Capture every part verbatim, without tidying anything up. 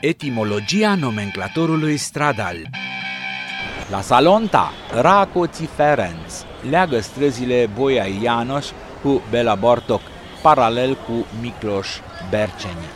Etimologia nomenclatorului stradal. La Salonta, Rákóczi Ferenc leagă străzile Bolyai János cu Béla Bartók, paralel cu Miklós Bercsényi.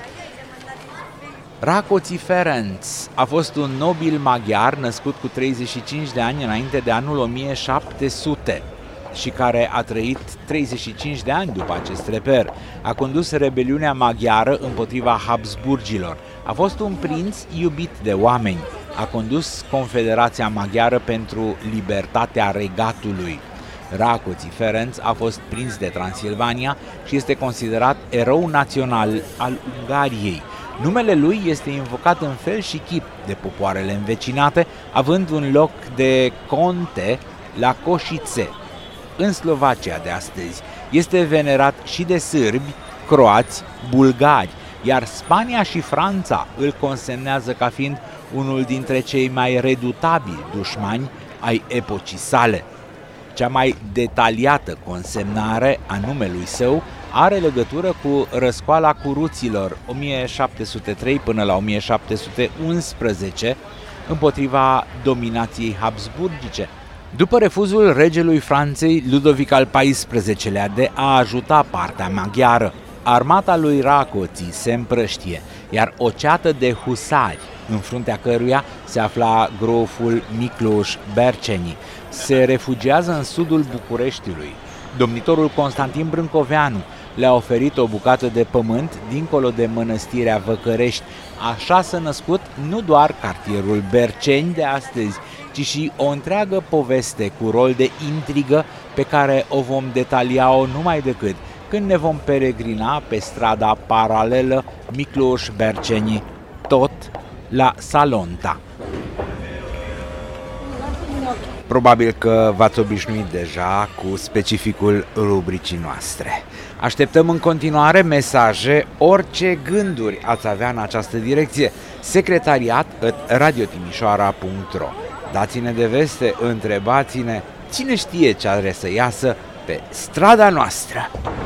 Rákóczi Ferenc a fost un nobil maghiar născut cu treizeci și cinci de ani înainte de anul o mie șapte sute și care a trăit treizeci și cinci de ani după acest reper. A condus rebeliunea maghiară împotriva Habsburgilor. A fost un prinț iubit de oameni. A condus Confederația Maghiară pentru libertatea regatului. Rákóczi Ferenc a fost prinț de Transilvania și este considerat erou național al Ungariei. Numele lui este invocat în fel și chip de popoarele învecinate, având un loc de conte la Košice, în Slovacia de astăzi. Este venerat și de sârbi, croați, bulgari, iar Spania și Franța îl consemnează ca fiind unul dintre cei mai redutabili dușmani ai epocii sale. Cea mai detaliată consemnare a numelui său are legătură cu răscoala curuților o mie șapte sute trei până la o mie șapte sute unsprezece împotriva dominației habsburgice. După refuzul regelui Franței Ludovic al paisprezecelea de a ajuta partea maghiară, armata lui Rákóczi se împrăștie, iar o ceată de husari, în fruntea căruia se afla groful Miklós Bercsényi, se refugiază în sudul Bucureștiului. Domnitorul Constantin Brâncoveanu le-a oferit o bucată de pământ dincolo de mănăstirea Văcărești. Așa s-a născut nu doar cartierul Berceni de astăzi, ci și o întreagă poveste cu rol de intrigă pe care o vom detalia-o numai decât când ne vom peregrina pe strada paralelă Miklós Bercsényi, tot la Salonta. Probabil că v-ați obișnuit deja cu specificul rubricii noastre. Așteptăm în continuare mesaje, orice gânduri ați avea în această direcție. secretariat at radiotimișoara punct ro. Dați-ne de veste, întrebați-ne, cine știe ce are să iasă pe strada noastră.